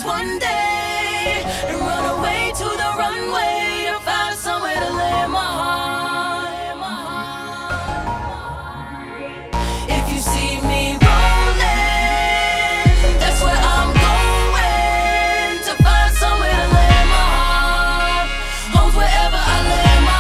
one day and run away to the runway to find somewhere to lay my heart. If you see me rolling, that's where I'm going to find somewhere to lay my heart. Home's wherever I lay my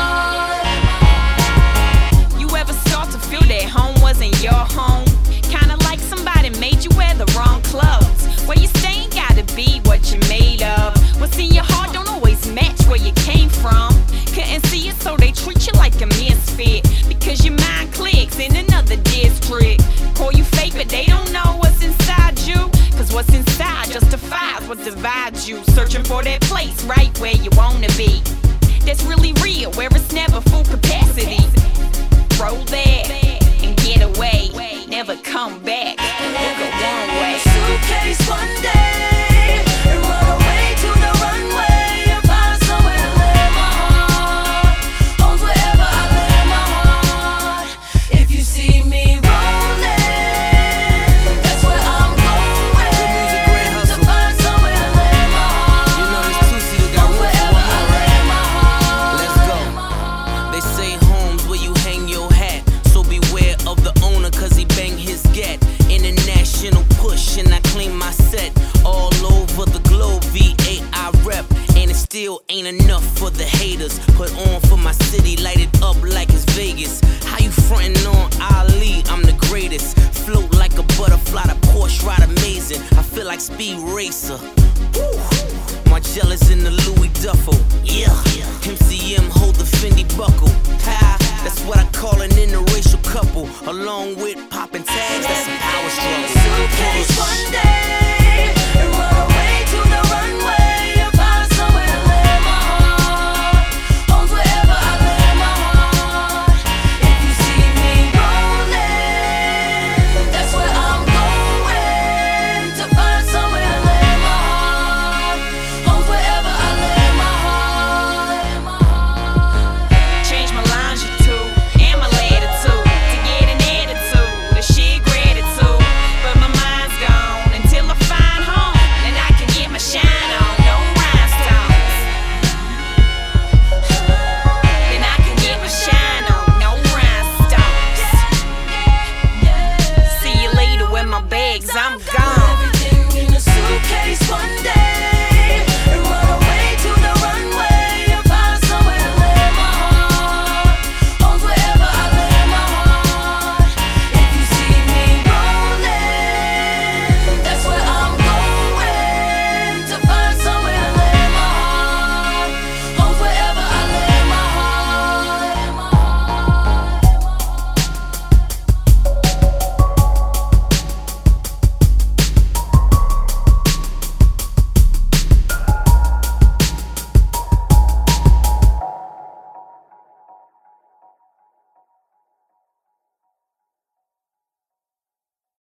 heart. You ever start to feel that home wasn't your home? Kinda like somebody made you wear the wrong clothes. Where you stay ain't gotta be what you're made of. What's in your heart don't always match where you came from. Couldn't see it, so they treat you like a misfit because your mind clicks in another district. Call you fake, but they don't know what's inside you. Cause what's inside justifies what divides you. Searching for that place right where you wanna be. That's really real, where it's never full capacity. Roll there and get away. Never come back. Look a one way. Suitcase one day and run away to the runway and find somewhere to lay my heart. Home's wherever I lay my heart. If you see me rolling, that's where I'm going to find somewhere to lay my heart. You know this two-seater got room for one more, right? Let's go. They say home's where you hang your hat, so beware of the owner cause he bang his gat. International push and I clean my set all over the globe, VA I rep. And it still ain't enough for the haters. Put on for my city, light it up like it's Vegas. How you frontin' on Ali? I'm the greatest. Float like a butterfly, the Porsche ride amazing. I feel like Speed Racer. Woo. Margiela's in the Louis Duffel. Yeah. MCM hold the Fendi buckle. Ha, that's what I call an interracial couple. Along with poppin' tags, that's some power struggle. Suitcase one day